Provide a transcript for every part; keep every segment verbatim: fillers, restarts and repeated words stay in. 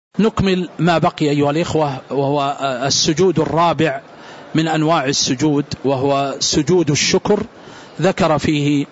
نكمل ما بقي أيها الإخوة، وهو السجود الرابع من أنواع السجود، وهو سجود الشكر. ذكر فيه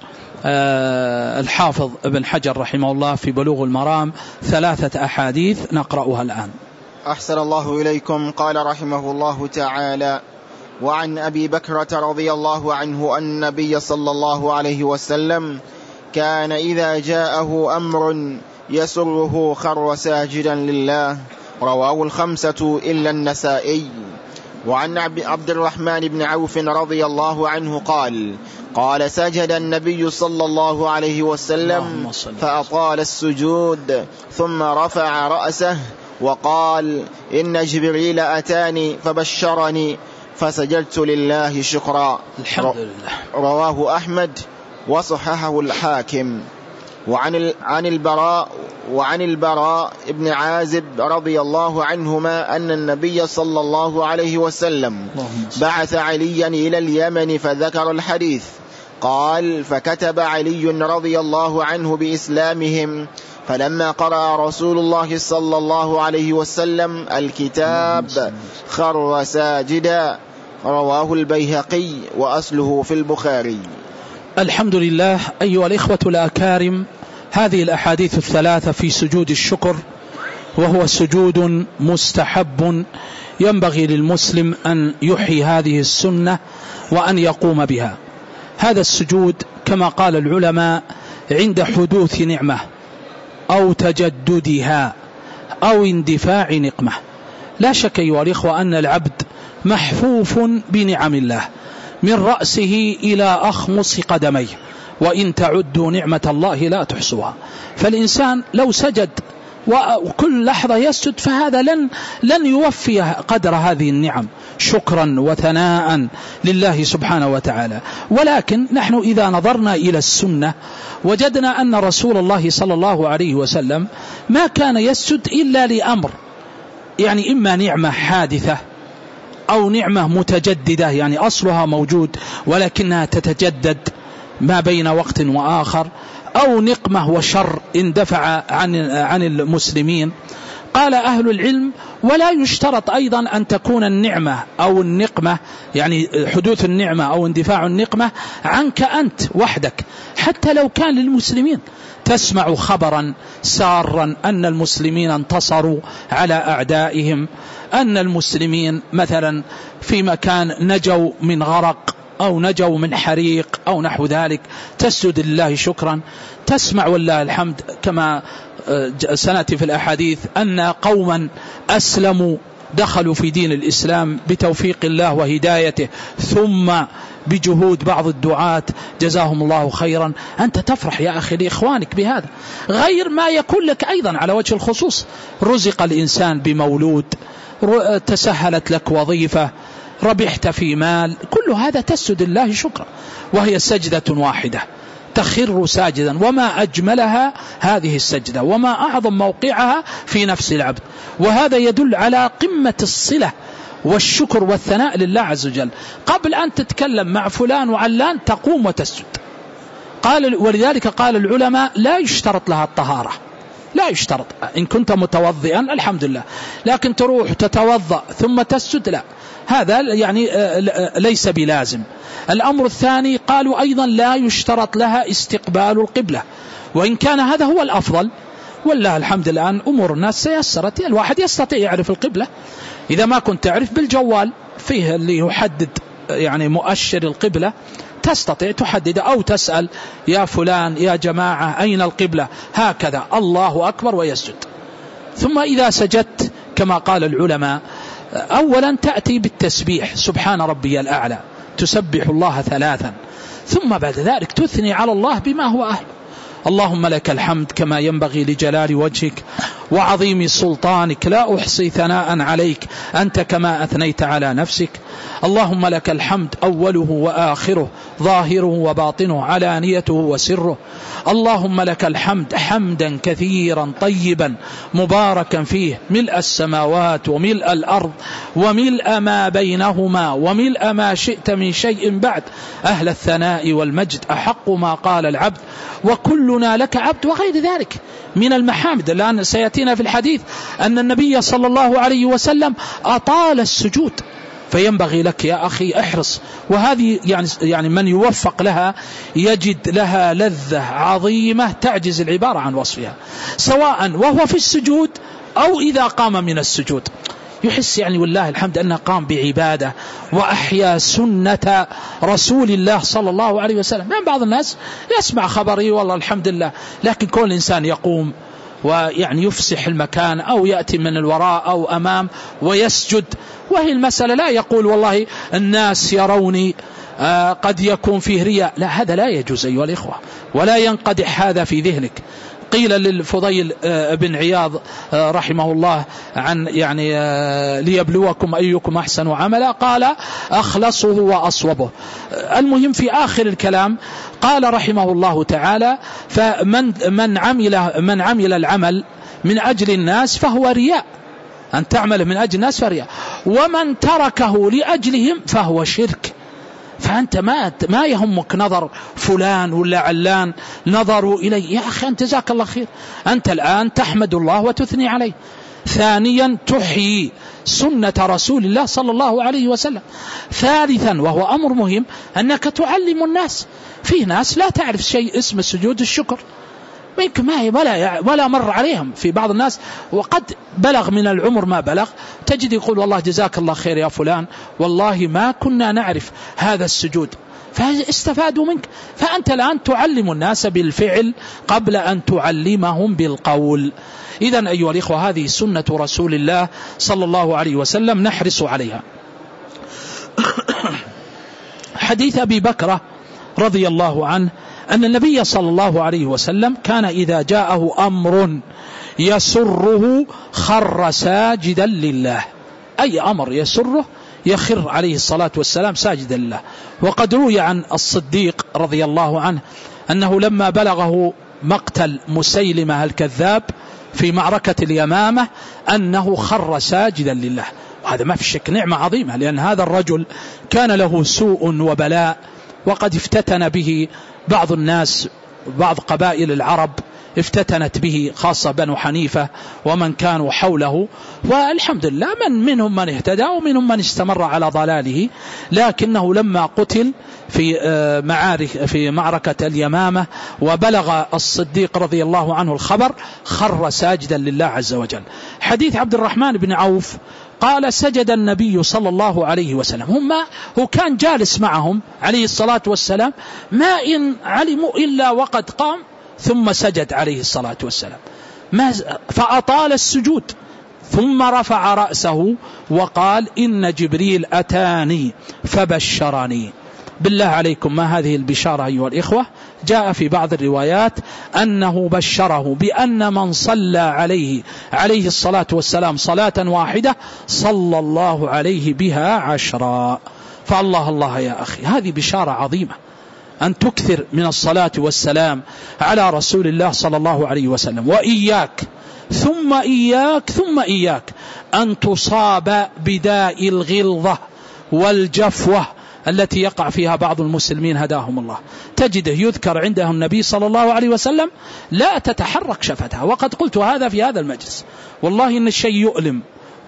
الحافظ ابن حجر رحمه الله في بلوغ المرام ثلاثة أحاديث نقرأها الآن. أحسن الله إليكم. قال رحمه الله تعالى: وعن أبي بكرة رضي الله عنه أن النبي صلى الله عليه وسلم كان إذا جاءه أمر يسره خر ساجدا لله. رواه الخمسة إلا النسائي. وعن عبد الرحمن بن عوف رضي الله عنه قال: قال سجد النبي صلى الله عليه وسلم فأطال السجود ثم رفع رأسه وقال: إن جبريل أتاني فبشرني فسجدت لله شكرا. الحمد لله. رواه أحمد وصححه الحاكم. وعن عن البراء وعن البراء بن عازب رضي الله عنهما أن النبي صلى الله عليه وسلم بعث عليا إلى اليمن فذكر الحديث. قال: فكتب علي رضي الله عنه بإسلامهم، فلما قرأ رسول الله صلى الله عليه وسلم الكتاب خر ساجدا. رواه البيهقي وأصله في البخاري. الحمد لله. أيها الإخوة الأكارم، هذه الأحاديث الثلاثة في سجود الشكر، وهو سجود مستحب ينبغي للمسلم أن يحيي هذه السنة وأن يقوم بها. هذا السجود كما قال العلماء عند حدوث نعمة أو تجددها أو اندفاع نقمة. لا شك أيها الإخوة أن العبد محفوف بنعم الله من رأسه إلى أخمص قدميه، وإن تعدوا نعمة الله لا تحصوها. فالإنسان لو سجد وكل لحظة يسجد فهذا لن, لن يوفي قدر هذه النعم شكرا وثناء لله سبحانه وتعالى. ولكن نحن إذا نظرنا إلى السنة وجدنا أن رسول الله صلى الله عليه وسلم ما كان يسجد إلا لأمر، يعني إما نعمة حادثة أو نعمة متجددة، يعني أصلها موجود ولكنها تتجدد ما بين وقت وآخر، أو نقمة وشر اندفع عن عن المسلمين. قال أهل العلم: ولا يشترط أيضا أن تكون النعمة أو النقمة، يعني حدوث النعمة أو اندفاع النقمة عنك أنت وحدك، حتى لو كان للمسلمين. تسمع خبرا سارا أن المسلمين انتصروا على أعدائهم، أن المسلمين مثلا في مكان نجوا من غرق أو نجوا من حريق أو نحو ذلك، تسجد لله شكرا. تسمع والله الحمد كما سنأتي في الأحاديث أن قوما أسلموا دخلوا في دين الإسلام بتوفيق الله وهدايته، ثم بجهود بعض الدعاة جزاهم الله خيرا. أنت تفرح يا أخي لإخوانك بهذا، غير ما يكون لك أيضا على وجه الخصوص. رزق الإنسان بمولود، تسهلت لك وظيفة، ربحت في مال، كل هذا تسجد الله شكرا، وهي سجدة واحدة تخر ساجدا. وما أجملها هذه السجدة، وما أعظم موقعها في نفس العبد. وهذا يدل على قمة الصلة والشكر والثناء لله عز وجل. قبل أن تتكلم مع فلان وعلان تقوم وتسجد. قال ولذلك قال العلماء: لا يشترط لها الطهارة، لا يشترط. إن كنت متوضئا الحمد لله، لكن تروح تتوضأ ثم تسجد لا، هذا يعني ليس بلازم. الأمر الثاني قالوا أيضا لا يشترط لها استقبال القبلة، وإن كان هذا هو الأفضل. والله الحمد الآن أمور الناس سيسرت، الواحد يستطيع يعرف القبلة. إذا ما كنت تعرف بالجوال فيه اللي يحدد يعني مؤشر القبلة، تستطيع تحدد أو تسأل: يا فلان يا جماعة أين القبلة؟ هكذا الله أكبر ويسجد. ثم إذا سجدت كما قال العلماء، أولا تأتي بالتسبيح سبحان ربي الأعلى، تسبح الله ثلاثا، ثم بعد ذلك تثني على الله بما هو أهل. اللهم لك الحمد كما ينبغي لجلال وجهك وعظيم سلطانك، لا أحصي ثناء عليك أنت كما أثنيت على نفسك. اللهم لك الحمد أوله وآخره، ظاهره وباطنه، علانيته وسره. اللهم لك الحمد حمدا كثيرا طيبا مباركا فيه، ملء السماوات وملء الأرض وملء ما بينهما وملء ما شئت من شيء بعد، أهل الثناء والمجد، أحق ما قال العبد وكلنا لك عبد، وغير ذلك من المحامد. الآن سيأتي يأتينا في الحديث أن النبي صلى الله عليه وسلم أطال السجود، فينبغي لك يا أخي احرص. وهذه يعني يعني من يوفق لها يجد لها لذة عظيمة تعجز العبارة عن وصفها، سواء وهو في السجود أو إذا قام من السجود، يحس يعني والله الحمد أنه قام بعبادة وأحيا سنة رسول الله صلى الله عليه وسلم. يعني بعض الناس يسمع خبري والله الحمد لله، لكن كل إنسان يقوم ويعني يفسح المكان أو يأتي من الوراء أو أمام ويسجد، وهي المسألة لا يقول والله الناس يروني آه قد يكون فيه رياء، لا، هذا لا يجوز أيها الإخوة، ولا ينقدح هذا في ذهنك. قيل للفضيل بن عياض رحمه الله عن يعني ليبلوكم أيكم أحسن عملا، قال أخلصه وأصوبه. المهم في آخر الكلام قال رحمه الله تعالى: فمن من عمل من عمل العمل من أجل الناس فهو رياء، أن تعمل من أجل الناس فرياء، ومن تركه لأجلهم فهو شرك. فأنت ما ما يهمك نظر فلان ولا علان نظروا إلي، يا أخي أنت جزاك الله خير، أنت الآن تحمد الله وتثني عليه. ثانيا تحيي سنة رسول الله صلى الله عليه وسلم. ثالثا وهو أمر مهم أنك تعلم الناس. في ناس لا تعرف شيء اسم سجود الشكر، يمكن ما هي ولا ولا مر عليهم. في بعض الناس وقد بلغ من العمر ما بلغ تجد يقول والله جزاك الله خير يا فلان، والله ما كنا نعرف هذا السجود، فاستفادوا منك. فأنت الآن تعلم الناس بالفعل قبل أن تعلمهم بالقول. إذن أيها الإخوة هذه سنة رسول الله صلى الله عليه وسلم نحرص عليها. حديث أبي بكر رضي الله عنه أن النبي صلى الله عليه وسلم كان إذا جاءه أمر يسره خر ساجدا لله، أي أمر يسره يخر عليه الصلاة والسلام ساجدا لله. وقد روي عن الصديق رضي الله عنه أنه لما بلغه مقتل مسيلمة الكذاب في معركة اليمامة أنه خر ساجدا لله، وهذا ما في شك نعمة عظيمة، لأن هذا الرجل كان له سوء وبلاء، وقد افتتن به بعض الناس، بعض قبائل العرب افتتنت به، خاصة بنو حنيفة ومن كانوا حوله، والحمد لله من منهم من اهتدى ومنهم من استمر على ضلاله. لكنه لما قتل في معارك في معركة اليمامة وبلغ الصديق رضي الله عنه الخبر خر ساجدا لله عز وجل. حديث عبد الرحمن بن عوف قال سجد النبي صلى الله عليه وسلم، هم هو كان جالس معهم عليه الصلاة والسلام، ما إن علموا إلا وقد قام ثم سجد عليه الصلاة والسلام، ما فأطال السجود، ثم رفع رأسه وقال إن جبريل أتاني فبشرني. بالله عليكم ما هذه البشارة أيها الإخوة؟ جاء في بعض الروايات أنه بشره بأن من صلى عليه عليه الصلاة والسلام صلاة واحدة صلى الله عليه بها عشرا. فالله الله يا أخي، هذه بشارة عظيمة، أن تكثر من الصلاة والسلام على رسول الله صلى الله عليه وسلم. وإياك ثم إياك ثم إياك أن تصاب بداء الغلظة والجفوة التي يقع فيها بعض المسلمين هداهم الله. تجده يذكر عنده النبي صلى الله عليه وسلم لا تتحرك شفتها، وقد قلت هذا في هذا المجلس، والله إن الشيء يؤلم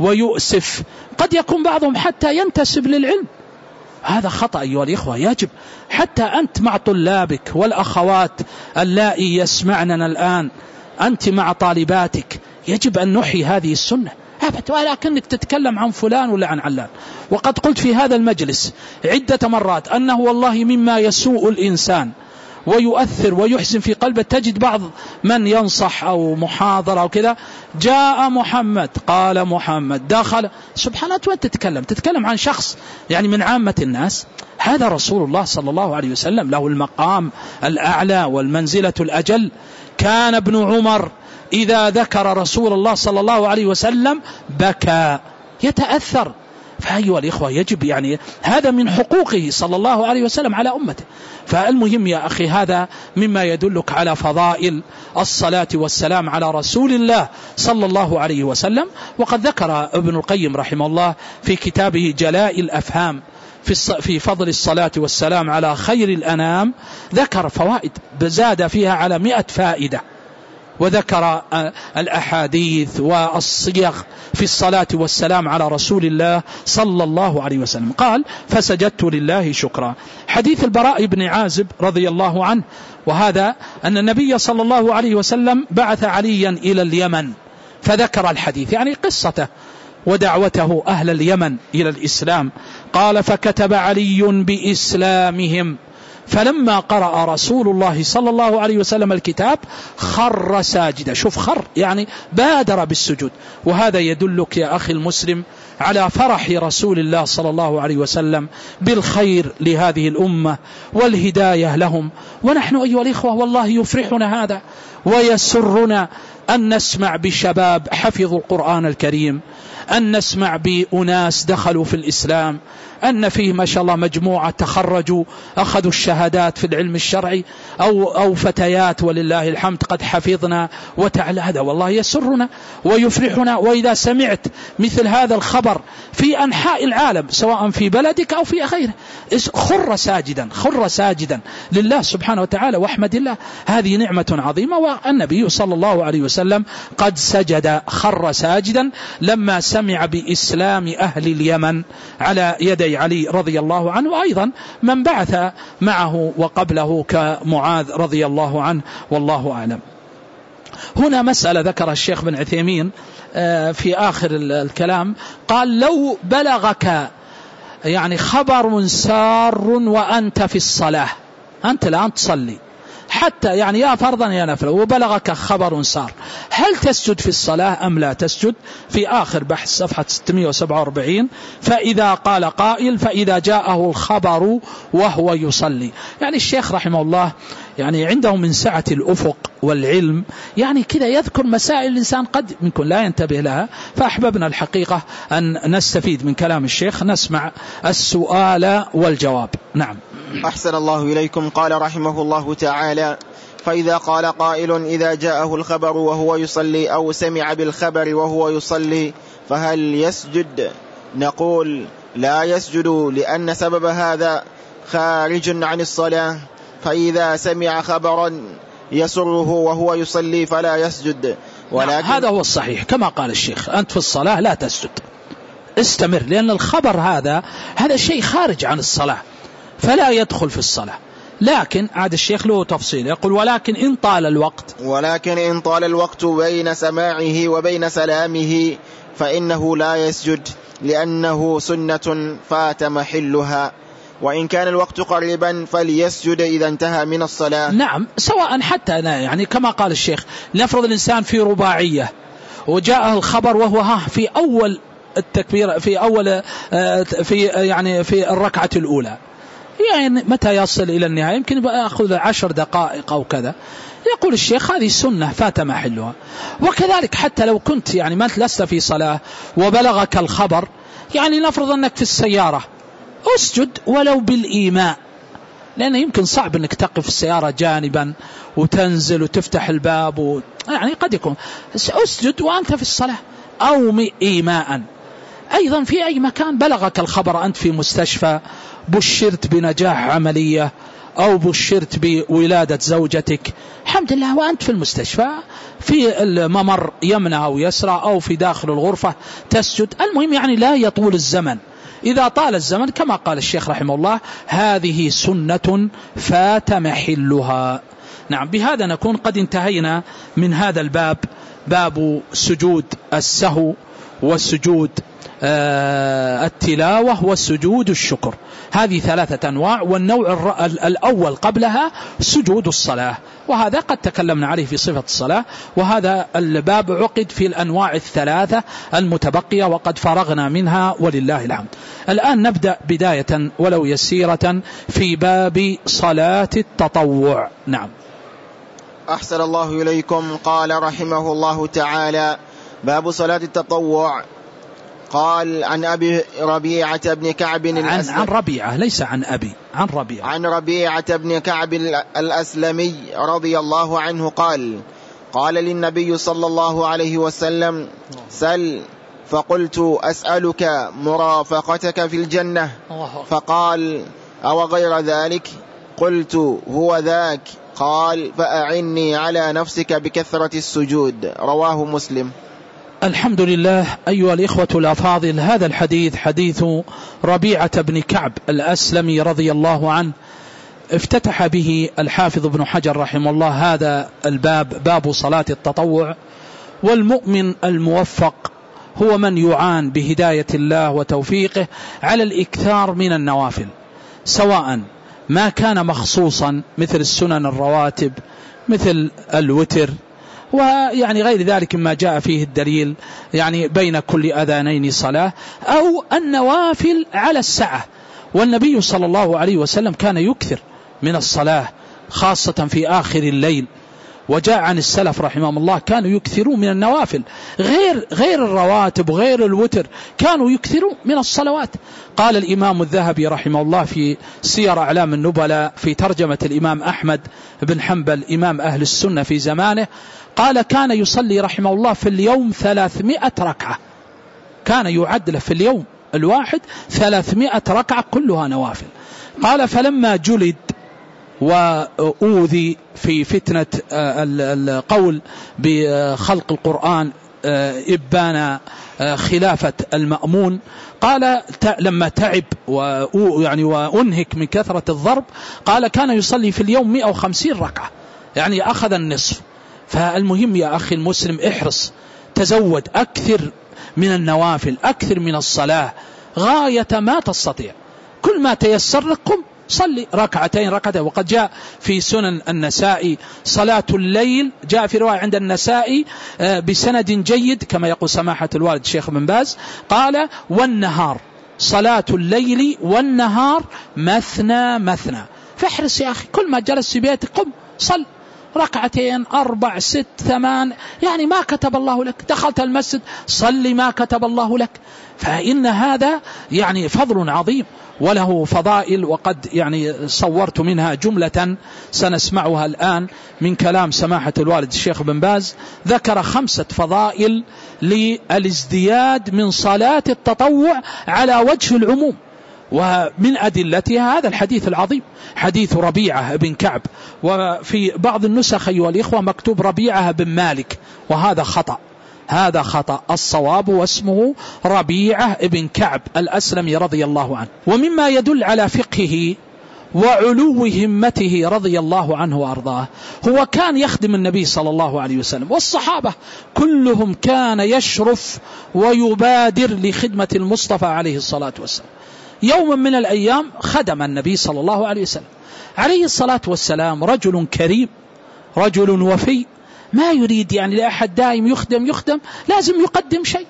ويؤسف، قد يكون بعضهم حتى ينتسب للعلم، هذا خطأ أيها الإخوة. يجب حتى أنت مع طلابك والأخوات اللائي يسمعننا الآن، أنت مع طالباتك، يجب أن نحيي هذه السنة، ولكنك تتكلم عن فلان ولا عن علان. وقد قلت في هذا المجلس عدة مرات أنه والله مما يسوء الإنسان ويؤثر ويحزن في قلبه، تجد بعض من ينصح أو محاضرة أو كذا، جاء محمد قال محمد دخل، سبحان الله، وأنت تتكلم تتكلم عن شخص يعني من عامة الناس. هذا رسول الله صلى الله عليه وسلم له المقام الأعلى والمنزلة الأجل. كان ابن عمر إذا ذكر رسول الله صلى الله عليه وسلم بكى يتأثر. فأيها الإخوة يجب يعني هذا من حقوقه صلى الله عليه وسلم على أمته. فالمهم يا أخي هذا مما يدلك على فضائل الصلاة والسلام على رسول الله صلى الله عليه وسلم. وقد ذكر ابن القيم رحمه الله في كتابه جلاء الأفهام في فضل الصلاة والسلام على خير الأنام، ذكر فوائد زاد فيها على مئة فائدة، وذكر الأحاديث والصيغ في الصلاة والسلام على رسول الله صلى الله عليه وسلم. قال فسجدت لله شكرا. حديث البراء بن عازب رضي الله عنه، وهذا أن النبي صلى الله عليه وسلم بعث عليا إلى اليمن، فذكر الحديث يعني قصته ودعوته أهل اليمن إلى الإسلام. قال فكتب علي بإسلامهم، فلما قرأ رسول الله صلى الله عليه وسلم الكتاب خر ساجدا. شوف خر يعني بادر بالسجود. وهذا يدلك يا أخي المسلم على فرح رسول الله صلى الله عليه وسلم بالخير لهذه الأمة والهداية لهم. ونحن أيها الإخوة والله يفرحنا هذا ويسرنا أن نسمع بشباب حفظوا القرآن الكريم، أن نسمع بأناس دخلوا في الإسلام، أن فيه ما شاء الله مجموعة تخرجوا أخذوا الشهادات في العلم الشرعي، أو, أو فتيات ولله الحمد قد حفظنا وتعالى. هذا والله يسرنا ويفرحنا. وإذا سمعت مثل هذا الخبر في أنحاء العالم سواء في بلدك أو في غيره خر ساجدا خر ساجدا لله سبحانه وتعالى واحمد الله. هذه نعمة عظيمة. والنبي صلى الله عليه وسلم قد سجد خر ساجدا لما سمع بإسلام أهل اليمن على يدي علي رضي الله عنه، وأيضا من بعث معه وقبله كمعاذ رضي الله عنه، والله أعلم. هنا مسألة ذكر الشيخ بن عثيمين في آخر الكلام، قال لو بلغك يعني خبر سار وأنت في الصلاة، أنت الآن تصلي حتى يعني يا فرضا يا نفلا وبلغك خبر سار، هل تسجد في الصلاة أم لا تسجد؟ في آخر بحث صفحة ستمائة وسبعة وأربعين فإذا قال قائل فإذا جاءه الخبر وهو يصلي. يعني الشيخ رحمه الله يعني عنده من سعة الأفق والعلم، يعني كذا يذكر مسائل الإنسان قد منكم لا ينتبه لها، فأحببنا الحقيقة أن نستفيد من كلام الشيخ. نسمع السؤال والجواب. نعم. أحسن الله إليكم. قال رحمه الله تعالى فإذا قال قائل إذا جاءه الخبر وهو يصلي أو سمع بالخبر وهو يصلي فهل يسجد؟ نقول لا يسجد، لأن سبب هذا خارج عن الصلاة، فإذا سمع خبرا يسره وهو يصلي فلا يسجد. ولكن هذا هو الصحيح كما قال الشيخ، أنت في الصلاة لا تسجد، استمر، لأن الخبر هذا هذا شيء خارج عن الصلاة فلا يدخل في الصلاة. لكن عاد الشيخ له تفصيل يقول ولكن إن طال الوقت ولكن إن طال الوقت بين سماعه وبين سلامه فإنه لا يسجد، لأنه سنة فات محلها، وإن كان الوقت قريبا فليسجد إذا انتهى من الصلاة. نعم، سواء حتى أنا يعني كما قال الشيخ، نفرض الإنسان في رباعية وجاءه الخبر وهو ها في أول التكبير في أول في يعني في الركعة الأولى، يعني متى يصل إلى النهاية يمكن يأخذ عشر دقائق أو كذا، يقول الشيخ هذه سنة فات محلها. وكذلك حتى لو كنت يعني ما لست في صلاة وبلغك الخبر، يعني نفرض أنك في السيارة أسجد ولو بالإيماء، لأنه يمكن صعب أنك تقف السيارة جانبا وتنزل وتفتح الباب و... يعني قد يكون أسجد وأنت في الصلاة أو إيماء. أيضا في أي مكان بلغك الخبر، أنت في مستشفى بشرت بنجاح عملية أو بشرت بولادة زوجتك، الحمد لله وأنت في المستشفى في الممر يمنى أو يسرى أو في داخل الغرفة تسجد. المهم يعني لا يطول الزمن، إذا طال الزمن كما قال الشيخ رحمه الله هذه سنة فات محلها. نعم، بهذا نكون قد انتهينا من هذا الباب، باب سجود السهو والسجود آه التلاوة والسجود الشكر. هذه ثلاثة أنواع، والنوع الأول قبلها سجود الصلاة، وهذا قد تكلمنا عليه في صفة الصلاة، وهذا الباب عقد في الأنواع الثلاثة المتبقية وقد فرغنا منها ولله الحمد. الآن نبدأ بداية ولو يسيرة في باب صلاة التطوع. نعم. أحسن الله إليكم. قال رحمه الله تعالى باب صلاة التطوع. قال عن أبي ربيعة بن كعب عن, عن ربيعة ليس عن أبي عن ربيعة عن ربيعة بن كعب الأسلمي رضي الله عنه قال قال للنبي صلى الله عليه وسلم سل، فقلت أسألك مرافقتك في الجنة، فقال أو غير ذلك؟ قلت هو ذاك. قال فأعني على نفسك بكثرة السجود. رواه مسلم. الحمد لله. أيها الإخوة الأفاضل، هذا الحديث حديث ربيعة بن كعب الأسلمي رضي الله عنه، افتتح به الحافظ ابن حجر رحمه الله هذا الباب، باب صلاة التطوع. والمؤمن الموفق هو من يعان بهداية الله وتوفيقه على الإكثار من النوافل، سواء ما كان مخصوصا مثل السنن الرواتب، مثل الوتر، ويعني غير ذلك ما جاء فيه الدليل، يعني بين كل أذانين صلاة، أو النوافل على السعة. والنبي صلى الله عليه وسلم كان يكثر من الصلاة خاصة في آخر الليل، وجاء عن السلف رحمهم الله كانوا يكثرون من النوافل غير غير الرواتب وغير الوتر، كانوا يكثرون من الصلوات. قال الإمام الذهبي رحمه الله في سير أعلام النبلاء في ترجمة الإمام أحمد بن حنبل إمام أهل السنة في زمانه، قال كان يصلي رحمه الله في اليوم ثلاثمائة ركعة، كان يعد له في اليوم الواحد ثلاثمائة ركعة كلها نوافل. قال فلما جلد وأوذي في فتنة القول بخلق القرآن إبان خلافة المأمون، قال لما تعب ويعني وأنهك من كثرة الضرب، قال كان يصلي في اليوم مئة وخمسين ركعة، يعني أخذ النصف. فالمهم يا أخي المسلم، احرص، تزود، أكثر من النوافل، أكثر من الصلاة غاية ما تستطيع، كل ما تيسر لكم صلي ركعتين ركعتين. وقد جاء في سنن النسائي صلاة الليل، جاء في رواية عند النسائي بسند جيد كما يقول سماحة الوالد الشيخ بن باز، قال والنهار، صلاة الليل والنهار مثنى مثنى. فاحرص يا أخي، كل ما جلس في بيتك قم صل ركعتين أربع ست ثمان، يعني ما كتب الله لك. دخلت المسجد صلي ما كتب الله لك، فإن هذا يعني فضل عظيم وله فضائل. وقد يعني صورت منها جملة سنسمعها الآن من كلام سماحة الوالد الشيخ بن باز، ذكر خمسة فضائل للازدياد من صلاة التطوع على وجه العموم، ومن أدلتها هذا الحديث العظيم حديث ربيعة بن كعب. وفي بعض النسخ أيها الإخوة مكتوب ربيعة بن مالك، وهذا خطأ، هذا خطأ، الصواب واسمه ربيعة بن كعب الأسلمي رضي الله عنه. ومما يدل على فقهه وعلو همته رضي الله عنه وأرضاه، هو كان يخدم النبي صلى الله عليه وسلم، والصحابة كلهم كان يشرف ويبادر لخدمة المصطفى عليه الصلاة والسلام. يوم من الأيام خدم النبي صلى الله عليه وسلم عليه الصلاة والسلام، رجل كريم، رجل وفي، ما يريد يعني لأحد دائم يخدم يخدم لازم يقدم شيء.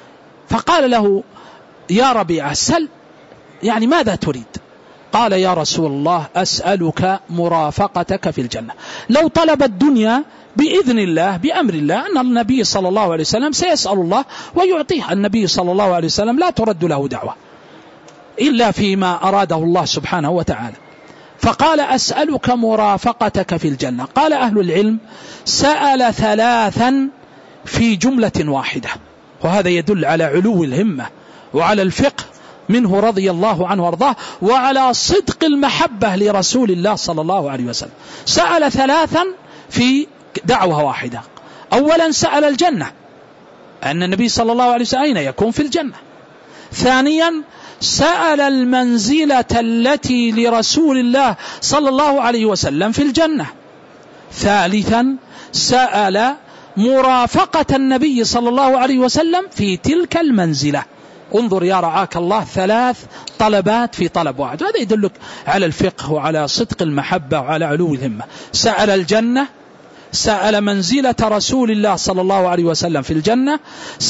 فقال له يا ربيعة سل، يعني ماذا تريد؟ قال يا رسول الله أسألك مرافقتك في الجنة. لو طلب الدنيا بإذن الله بأمر الله أن النبي صلى الله عليه وسلم سيسأل الله ويعطيه. النبي صلى الله عليه وسلم لا ترد له دعوة إلا فيما أراده الله سبحانه وتعالى. فقال أسألك مرافقتك في الجنة. قال أهل العلم سأل ثلاثا في جملة واحدة، وهذا يدل على علو الهمة وعلى الفقه منه رضي الله عنه وارضاه، وعلى صدق المحبة لرسول الله صلى الله عليه وسلم. سأل ثلاثا في دعوة واحدة. أولا سأل الجنة، أن النبي صلى الله عليه وسلم أين يكون في الجنة. ثانيا سأل المنزلة التي لرسول الله صلى الله عليه وسلم في الجنة. ثالثا سأل مرافقة النبي صلى الله عليه وسلم في تلك المنزلة. انظر يا رعاك الله، ثلاث طلبات في طلب واحد، وهذا يدلك على الفقه وعلى صدق المحبة وعلى علو الهمة. سأل الجنة، سأل منزلة رسول الله صلى الله عليه وسلم في الجنة،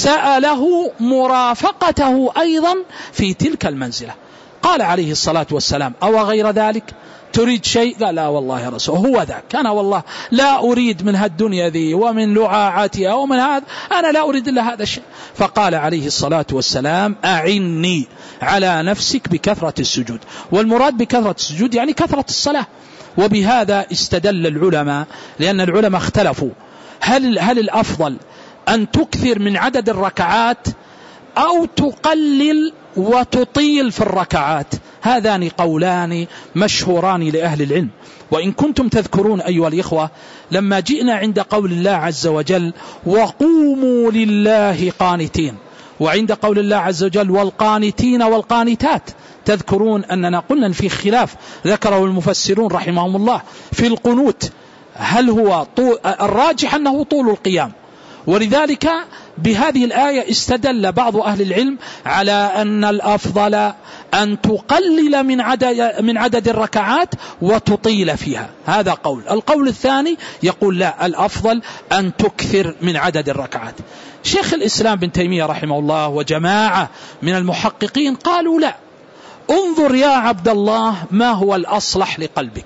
سأله مرافقته أيضا في تلك المنزلة. قال عليه الصلاة والسلام أو غير ذلك تريد شيء؟ قال لا والله يا رسول هو ذاك، أنا والله لا أريد من هالدنيا ذي ومن لعاعاتها ومن هذا، أنا لا أريد إلا هذا الشيء. فقال عليه الصلاة والسلام أعني على نفسك بكثرة السجود. والمراد بكثرة السجود يعني كثرة الصلاة. وبهذا استدل العلماء، لأن العلماء اختلفوا هل, هل الأفضل أن تكثر من عدد الركعات أو تقلل وتطيل في الركعات. هذان قولان مشهوران لأهل العلم. وإن كنتم تذكرون أيها الإخوة لما جئنا عند قول الله عز وجل وقوموا لله قانتين، وعند قول الله عز وجل والقانتين والقانتات، تذكرون أننا قلنا في خلاف ذكره المفسرون رحمهم الله في القنوت، هل هو طول الراجح أنه طول القيام، ولذلك بهذه الآية استدل بعض أهل العلم على أن الأفضل أن تقلل من عدد, من عدد الركعات وتطيل فيها، هذا قول. القول الثاني يقول لا، الأفضل أن تكثر من عدد الركعات. شيخ الإسلام بن تيمية رحمه الله وجماعة من المحققين قالوا لا، انظر يا عبد الله ما هو الأصلح لقلبك.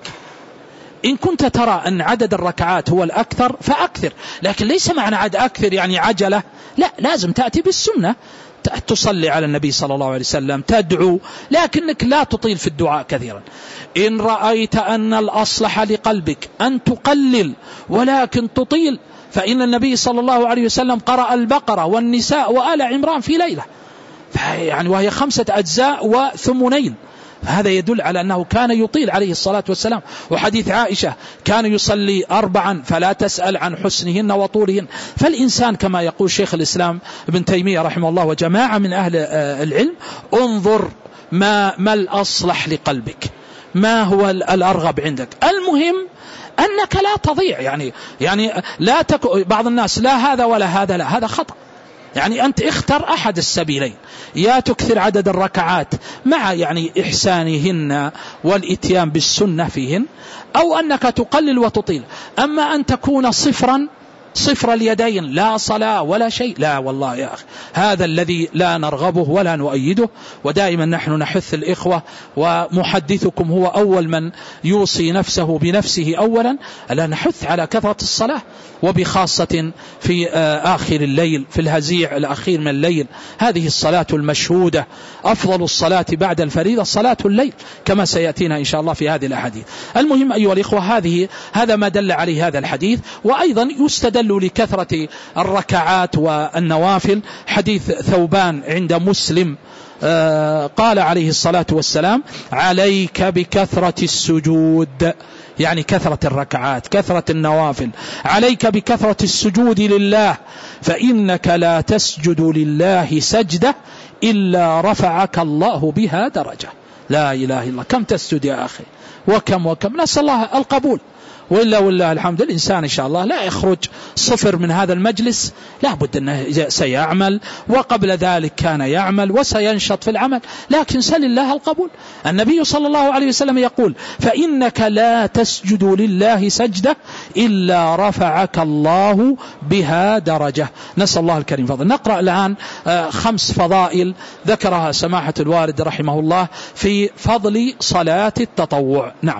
إن كنت ترى أن عدد الركعات هو الأكثر فأكثر، لكن ليس معنى عدد أكثر يعني عجلة، لا، لازم تأتي بالسنة، تصلي على النبي صلى الله عليه وسلم، تدعو، لكنك لا تطيل في الدعاء كثيرا. إن رأيت أن الأصلح لقلبك أن تقلل ولكن تطيل، فإن النبي صلى الله عليه وسلم قرأ البقرة والنساء وآل عمران في ليلة، يعني وهي خمسة أجزاء وثمنين، هذا يدل على أنه كان يطيل عليه الصلاة والسلام. وحديث عائشة كان يصلي أربعا فلا تسأل عن حسنهن وطولهن. فالإنسان كما يقول شيخ الإسلام ابن تيمية رحمه الله وجماعة من أهل العلم، انظر ما, ما الأصلح لقلبك، ما هو الأرغب عندك، المهم أنك لا تضيع، يعني يعني لا تك... بعض الناس لا هذا ولا هذا، لا، هذا خطأ. يعني أنت اختر أحد السبيلين، يا تكثر عدد الركعات مع يعني إحسانهن والإتيان بالسنة فيهن، أو أنك تقلل وتطيل. أما أن تكون صفرا صفر اليدين، لا صلاة ولا شيء، لا والله يا أخي، هذا الذي لا نرغبه ولا نؤيده. ودائما نحن نحث الإخوة، ومحدثكم هو أول من يوصي نفسه بنفسه أولا، ألا نحث على كثرة الصلاة، وبخاصة في آخر الليل، في الهزيع الأخير من الليل، هذه الصلاة المشهودة، أفضل الصلاة بعد الفريضة صلاة الليل، كما سيأتينا إن شاء الله في هذه الأحاديث. المهم أيها الإخوة، هذه هذا ما دل عليه هذا الحديث. وأيضا يستدل لكثرة الركعات والنوافل حديث ثوبان عند مسلم، آه قال عليه الصلاة والسلام عليك بكثرة السجود، يعني كثرة الركعات، كثرة النوافل، عليك بكثرة السجود لله، فإنك لا تسجد لله سجدة إلا رفعك الله بها درجة. لا إله إلا الله. كم تسجد يا أخي، وكم وكم، نسأل الله القبول. وإلا والله الحمد، الإنسان إن شاء الله لا يخرج صفر من هذا المجلس، لا بد أنه سيعمل، وقبل ذلك كان يعمل وسينشط في العمل، لكن سل الله القبول. النبي صلى الله عليه وسلم يقول فإنك لا تسجد لله سجدة إلا رفعك الله بها درجة. نسأل الله الكريم فضل. نقرأ الآن خمس فضائل ذكرها سماحة الوالد رحمه الله في فضل صلاة التطوع. نعم.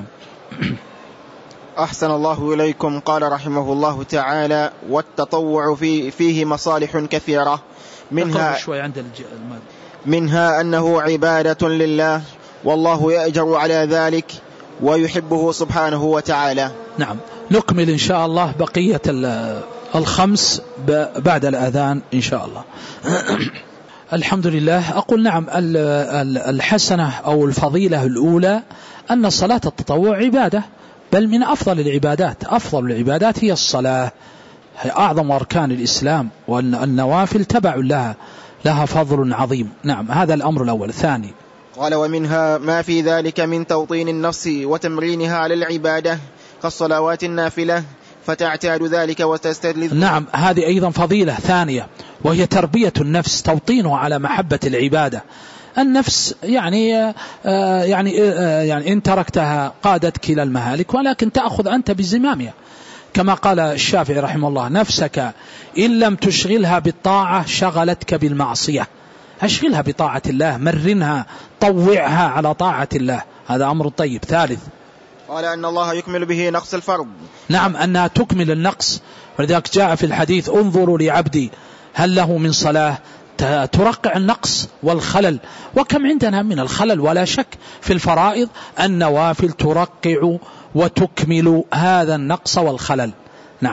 أحسن الله إليكم. قال رحمه الله تعالى والتطوع في فيه مصالح كثيرة، منها, منها أنه عبادة لله، والله يأجر على ذلك ويحبه سبحانه وتعالى. نعم، نكمل إن شاء الله بقية الخمس بعد الأذان إن شاء الله. الحمد لله. أقول نعم، الحسنة أو الفضيلة الأولى أن صلاة التطوع عبادة، بل من أفضل العبادات. أفضل العبادات هي الصلاة، هي أعظم أركان الإسلام، والنوافل تبع لها لها فضل عظيم. نعم، هذا الأمر الأول. الثاني قال ومنها ما في ذلك من توطين النفس وتمرينها على العبادة كالصلوات النافلة، فتعتاد ذلك وتستلذ. نعم، هذه أيضا فضيلة ثانية، وهي تربية النفس، توطينها على محبة العبادة. النفس يعني آه يعني آه يعني إن تركتها قادتك إلى المهالك، ولكن تأخذ أنت بزمامها، كما قال الشافعي رحمه الله نفسك إن لم تشغلها بالطاعة شغلتك بالمعصية. أشغلها بطاعة الله، مرنها، طوعها على طاعة الله، هذا أمر طيب. ثالث قال أن الله يكمل به نقص الفرض. نعم، أنها تكمل النقص، ولذلك جاء في الحديث انظروا لعبدي هل له من صلاة ترقع النقص والخلل. وكم عندنا من الخلل ولا شك في الفرائض، النوافل ترقع وتكمل هذا النقص والخلل. نعم.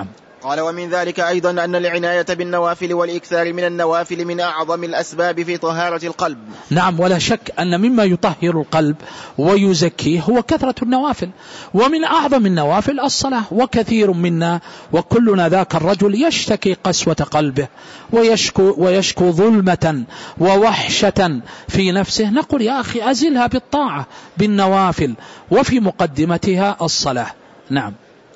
قال ومن ذلك أيضا أن العناية بالنوافل والإكثار من النوافل من أعظم الأسباب في طهارة القلب. نعم، ولا شك أن مما يطهر القلب ويزكيه هو كثرة النوافل، ومن أعظم النوافل الصلاة. وكثير منا وكلنا ذاك الرجل يشتكي قسوة قلبه ويشكو, ويشكو ظلمة ووحشة في نفسه، نقول يا أخي أزلها بالطاعة بالنوافل، وفي مقدمتها الصلاة. نعم.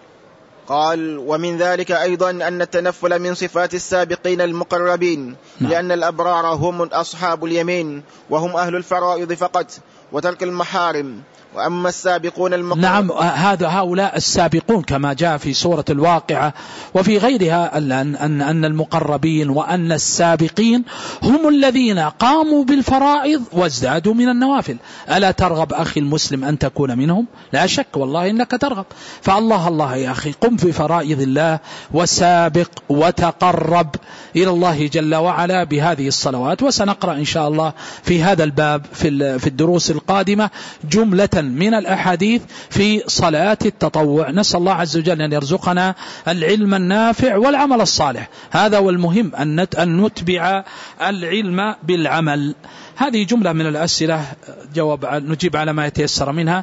قال ومن ذلك أيضا أن التنفل من صفات السابقين المقربين، نعم. لأن الأبرار هم أصحاب اليمين وهم أهل الفرائض فقط وترك المحارم، وأما السابقون المقربون. نعم، هذا هؤلاء السابقون كما جاء في سورة الواقعة وفي غيرها أن, أن, أن المقربين وأن السابقين هم الذين قاموا بالفرائض وازدادوا من النوافل. ألا ترغب أخي المسلم أن تكون منهم؟ لا شك والله إنك ترغب. فالله الله يا أخي قم في فرائض الله وسابق وتقرب إلى الله جل وعلا بهذه الصلوات. وسنقرأ إن شاء الله في هذا الباب في الدروس القادمة جملة من الأحاديث في صلاة التطوع. نسأل الله عز وجل أن يرزقنا العلم النافع والعمل الصالح، هذا والمهم أن نتبع العلم بالعمل. هذه جملة من الأسئلة جواب نجيب على ما يتيسر منها.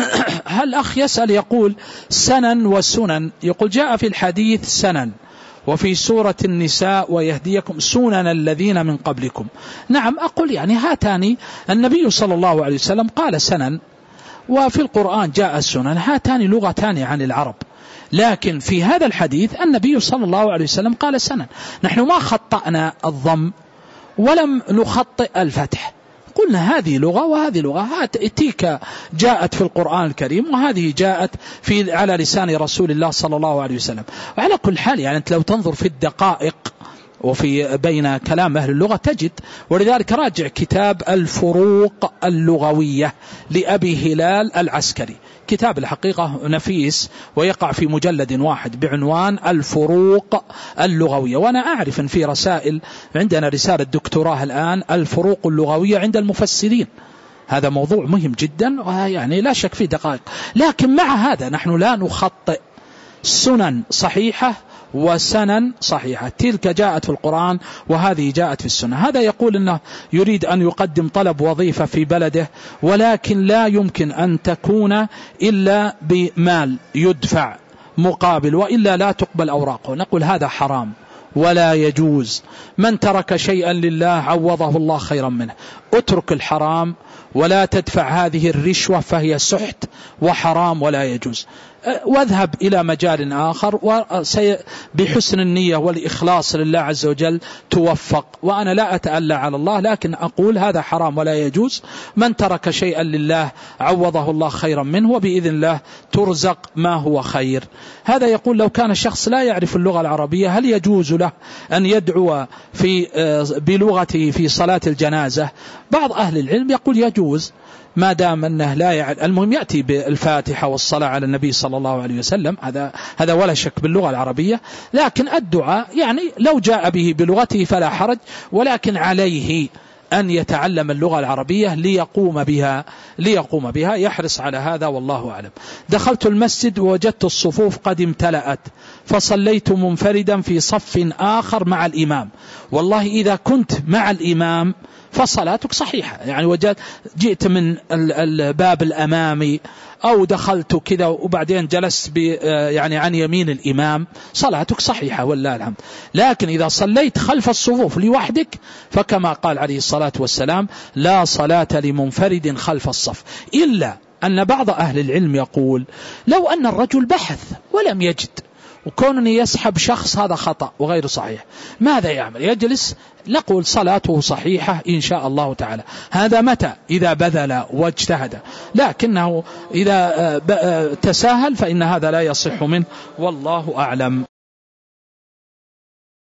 هل أخ يسأل يقول سنن والسنن، يقول جاء في الحديث سنن وفي سورة النساء ويهديكم سنن الذين من قبلكم. نعم، أقول يعني هاتان النبي صلى الله عليه وسلم قال سنن، وفي القرآن جاء السنن، هاتان لغتان عن العرب، لكن في هذا الحديث النبي صلى الله عليه وسلم قال سنن. نحن ما خطأنا الضم ولم نخطئ الفتح، قلنا هذه لغة وهذه لغة، تلك جاءت في القرآن الكريم وهذه جاءت في على لسان رسول الله صلى الله عليه وسلم. وعلى كل حال يعني أنت لو تنظر في الدقائق وفي بين كلام أهل اللغة تجد، ولذلك راجع كتاب الفروق اللغوية لأبي هلال العسكري، كتاب الحقيقة نفيس ويقع في مجلد واحد بعنوان الفروق اللغوية. وأنا أعرف أن في رسائل، عندنا رسالة دكتوراه الآن الفروق اللغوية عند المفسرين، هذا موضوع مهم جدا ويعني لا شك فيه دقائق. لكن مع هذا نحن لا نخطئ، سنن صحيحة وسنن صحيحة، تلك جاءت في القرآن وهذه جاءت في السنة. هذا يقول أنه يريد أن يقدم طلب وظيفة في بلده، ولكن لا يمكن أن تكون إلا بمال يدفع مقابل، وإلا لا تقبل أوراقه. نقول هذا حرام ولا يجوز. من ترك شيئا لله عوضه الله خيرا منه. اترك الحرام ولا تدفع هذه الرشوة، فهي سحت وحرام ولا يجوز. واذهب إلى مجال آخر وبحسن النية والإخلاص لله عز وجل توفق. وأنا لا أتألى على الله، لكن أقول هذا حرام ولا يجوز. من ترك شيئا لله عوضه الله خيرا منه، وبإذن الله ترزق ما هو خير. هذا يقول لو كان الشخص لا يعرف اللغة العربية هل يجوز له أن يدعو في بلغته في صلاة الجنازة؟ بعض أهل العلم يقول يجوز ما دام أنه لا يعلم، المهم يأتي بالفاتحة والصلاة على النبي صلى الله عليه وسلم، هذا هذا ولا شك باللغة العربية. لكن الدعاء يعني لو جاء به بلغته فلا حرج، ولكن عليه أن يتعلم اللغة العربية ليقوم بها ليقوم بها يحرص على هذا والله أعلم. دخلت المسجد ووجدت الصفوف قد امتلأت، فصليت منفردا في صف آخر مع الإمام. والله إذا كنت مع الإمام فصلاتك صحيحة، يعني وجدت جئت من الباب الأمامي أو دخلت كذا وبعدين جلست يعني عن يمين الإمام، صلاتك صحيحة والله الحمد. لكن إذا صليت خلف الصفوف لوحدك فكما قال عليه الصلاة والسلام لا صلاة لمنفرد خلف الصف. إلا أن بعض أهل العلم يقول لو أن الرجل بحث ولم يجد، وكونه يسحب شخص هذا خطأ وغير صحيح، ماذا يعمل؟ يجلس؟ نقول صلاته صحيحة إن شاء الله تعالى. هذا متى؟ إذا بذل واجتهد، لكنه إذا تساهل فإن هذا لا يصح منه والله أعلم.